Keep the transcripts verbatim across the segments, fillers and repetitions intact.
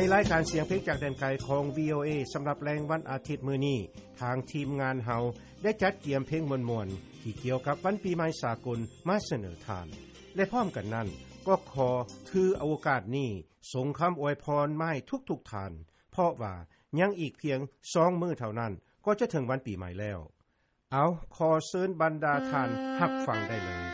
รายการเสียงเพลงจากแดนไกลของ วี โอ เอ สำหรับแรงวันอาทิตย์มื้อนี้ทางทีมงานเฮาได้จัดเตรียมเพลงม่วนๆที่เกี่ยวกับวันปีใหม่สากลมาเสนอทานและพร้อมกันนั้นก็ขอถือโอกาสนี้ส่งคำอวยพรมาให้ทุกๆท่านเพราะว่ายังอีกเพียงสองมื้อเท่านั้นก็จะถึงวันปีใหม่แล้วเอาขอเชิญบรรดาท่านรับฟังได้เลย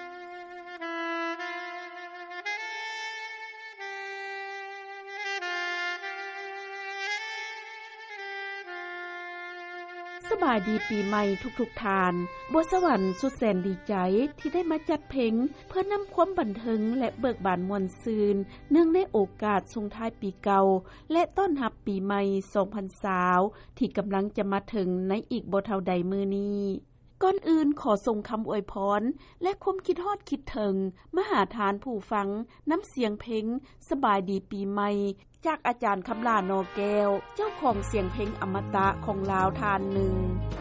สบายดีปีใหม่ทุกๆทานบัวสวรรค์สุดแสนดีใจที่ได้มาจัดเพลงเพื่อนำความบันเทิงและเบิกบานมวลซืนเนื่องในโอกาสส่งท้ายปีเก่าและต้อนรับปีใหม่สองพันยี่สิบที่กำลังจะมาถึงในอีกบ่เท่าใดมื้อนี้ก่อนอื่นขอส่งคำอวยพรและความคิดฮอดคิดถึงมาหาทานผู้ฟังน้ำเสียงเพลงสบายดีปีใหม่จากอาจารย์คำลานอแก้วเจ้าของเสียงเพลงอมตะของลาวทานหนึ่ง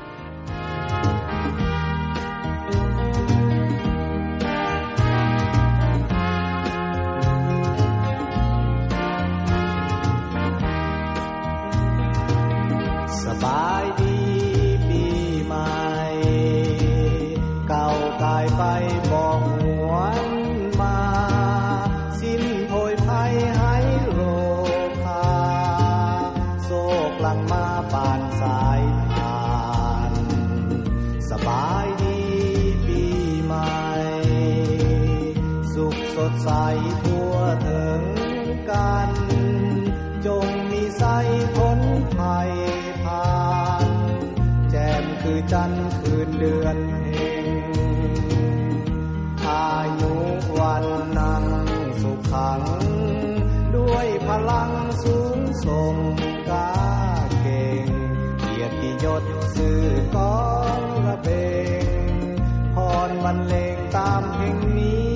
สบายดีปีใหม่เก่ากายไปบ่หวนมาสิ้นโผยภัยให้โรคาโศกหลังมาปานสายผ่านสบายดีปีใหม่สุขสดใสทั่วถึงกันจงมีไสพ้นภัยผ่านแจ่มคือจันทร์คืนเดือนเพ็ญอายุวันนังสุขขังด้วยพลังสูงส่งกาเก่งเกียรติยศสื่อกองระเบงพรบรรเลงตามเพลงนี้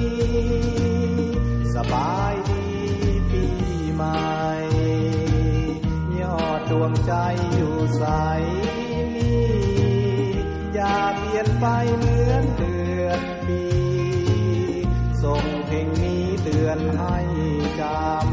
สบายดีปีใหม่ยอดดวงใจอยู่ใสนี้อย่าเปลี่ยนไปเหมือนเดือนปีส่งเพลงนี้เตือนให้จำ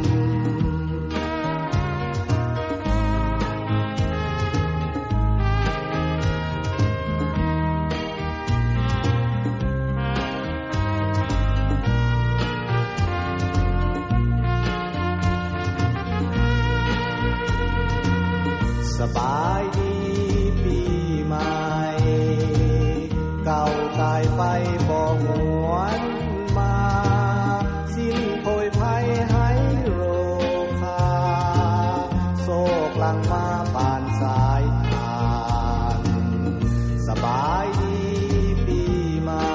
สบายดีปีใหม่เก่ากายไปบ่หวนมาสิ้นโผยภัยให้โรคาโศกหลังมาปานสายผ่านสบายดีปีใหม่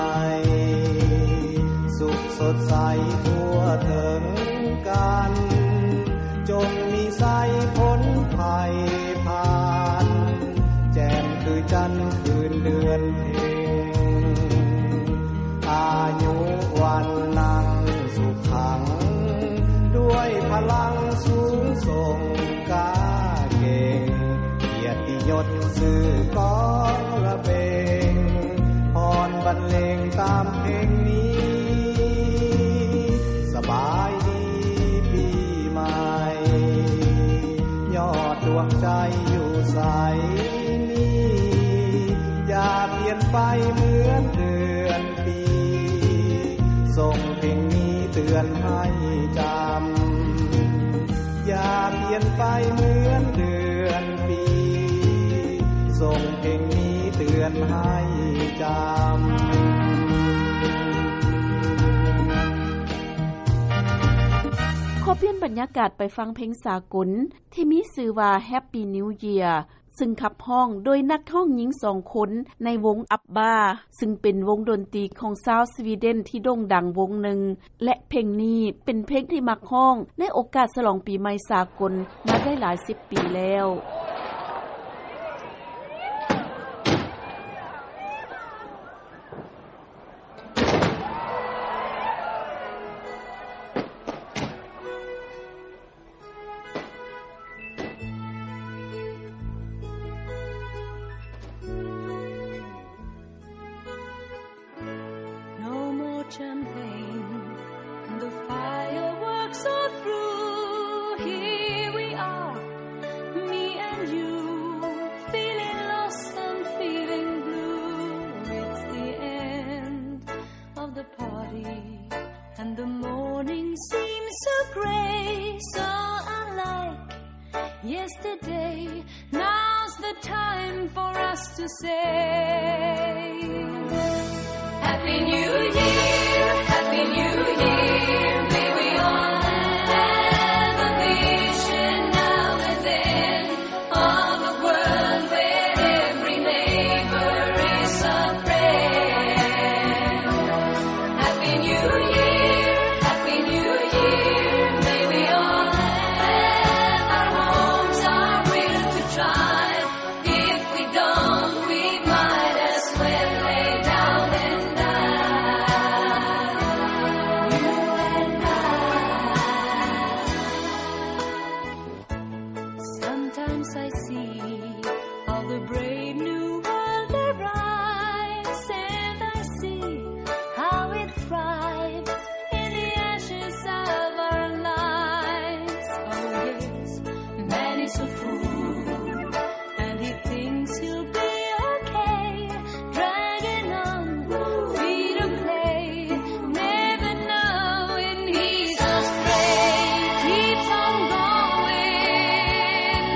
สุขสดใสทั่วถึงกันจงมีไสพ้นภัยผ่านแจ่มคือจันทร์คืนเดือนเพ็ญอายุวันนังสุขขังด้วยพลังสูงส่งกาเก่งเกียรติยศสื่อกองระเบงพรบรรเลงตามเพลงนี้สบายดีปีใหม่ยอดดวงใจอยู่ใสนี้อย่าเปลี่ยนไปเหมือนเดือนปีส่งเพลงนี้เตือนให้จำอย่าเปลี่ยนไปเหมือนเดือนปีส่งเพลงนี้เตือนให้จำขอเปลี่ยนบรรยากาศไปฟังเพลงสากลที่มีชื่อว่า Happy New Year ซึ่งขับห้องโดยนักร้องหญิงสองคนในวงอับบาซึ่งเป็นวงดนตรีของชาวสวีเดนที่โด่งดังวงหนึ่งและเพลงนี้เป็นเพลงที่มักร้องในโอกาสฉลองปีใหม่สากลมาได้หลายสิบปีแล้ว champagne and the fireworks are through. yesterday. Now's the time for us to say Happy New Year, Happy New Year. May we all have a vision now and then of a world where every neighbor is a friend. Happy New Year, Happy New Year. May we all have our homes, our will to try. If we don't, we might as well lay down and die. You and I. Sometimes I see all the brave new world arise, and I see how it thrives in the ashes of our lives. Oh yes, man is a fool, and he thinks he'll be okay, dragging on, free to play, never knowing he's astray. Keeps on going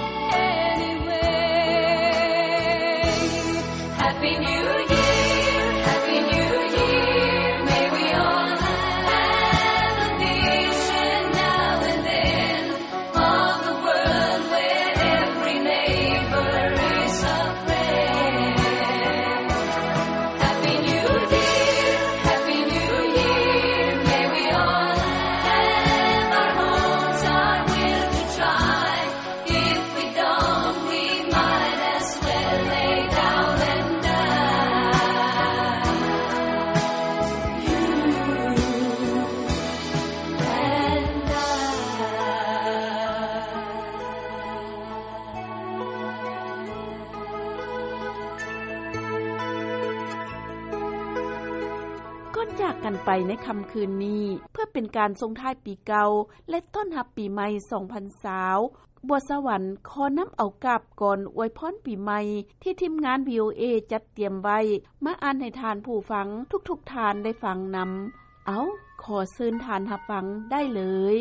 anyway. Happy New Year, Happy New Year. May we all have a vision now and then of a world where every neighbor is a friend. Happy New Year, Happy New Year. May we all have our homes, our will to try. If we don't, we might as well lay down and die. You and I. ก่อนจากกันไปในค่ำคืนนี้เพื่อเป็นการส่งท้ายปีเก่าและต้อนรับปีใหม่สองพันยี่สิบบัวสวรรค์ขอนำเอากาบก่อนอวยพรปีใหม่ที่ทีมงาน วี โอ เอ จัดเตรียมไว้มาอ่านให้ทานผู้ฟังทุกๆทานได้ฟังนำเอาขอเชิญทานรับฟังได้เลย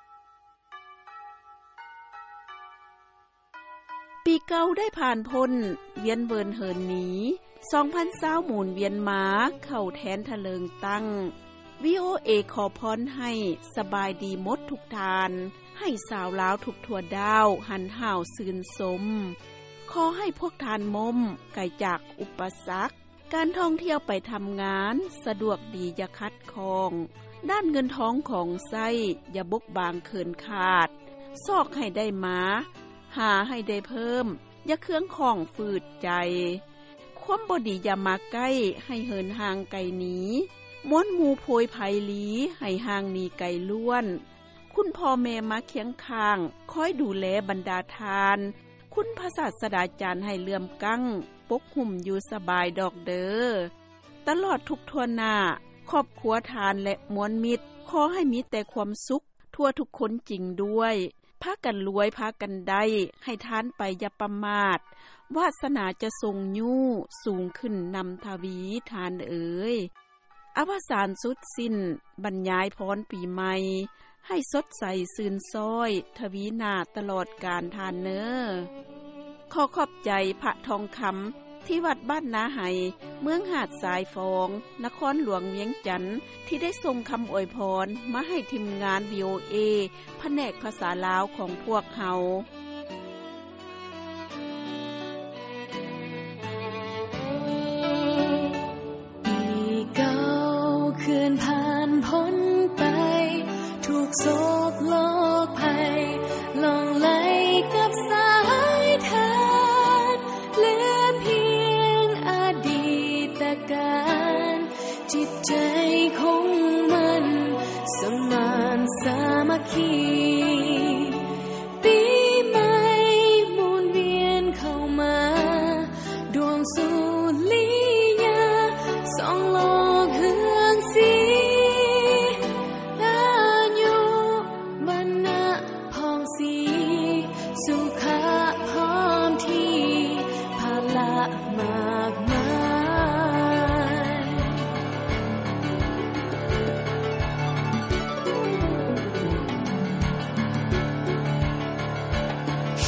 ปีเก่าได้ผ่านพ้นเวียนเวินเหินหนีสองพันยี่สิบหมุนเวียนมาเข้าแทนทะเลิงตั้ง วี โอ เอ ขอพรให้สบายดีหมดทุกทานให้สาวลาวทุกทั่วดาวหันห่าวซื่นสมขอให้พวกทานมมไกลจากอุปสรรคการท่องเที่ยวไปทำงานสะดวกดีอย่าคัดคองด้านเงินท้องของไส้อย่าบกบางเขินขาดซอกให้ได้มาหาให้ได้เพิ่มอย่าเครื่องของฝืดใจความบ่ดีอย่ามาใกล้ให้เหินห่างไกลหนีม้วนหมู่โพยไผลีให้ห่างหนีไกลล้วนคุณพ่อแม่มาเคียงข้างคอยดูแลบรรดาทานคุณพระศาสดาจารย์ให้เลื่อมกั้งปกหุ่มอยู่สบายดอกเด้อตลอดทุกทั่วหน้าครอบครัวทานและมวลมิตรขอให้มีแต่ความสุขทั่วทุกคนจริงด้วยพากันรวยพากันได้ให้ทานไปอย่าประมาทวาสนาจะทรงยู่สูงขึ้นนำทวีทานเอ๋ยอวสานสุดสิ้นบรรยายพรปีใหม่ให้สดใสซื่นซ้อยทวีนาตลอดการทานเน้อขอขอบใจพระทองคำที่วัดบ้านนาไห้เมืองหาดสายฟองนครหลวงเวียงจันทน์ที่ได้ส่งคำอวยพรมาให้ทีมงาน วี โอ เอ แผนกภาษาลาวของพวกเฮาคืนผ่านพ้นไปถูกโศกโลกภัยลองไหลกับสายทานเหลือเพียงอดีตการจิตใจคงมันสมานสามัคคีปีใหม่หมุนเวียนเข้ามาดวงสุริยาสองโลกเฮืองสีอายุบรรณะพองสีสุขะพร้อมที่พละมากมาย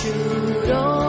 주로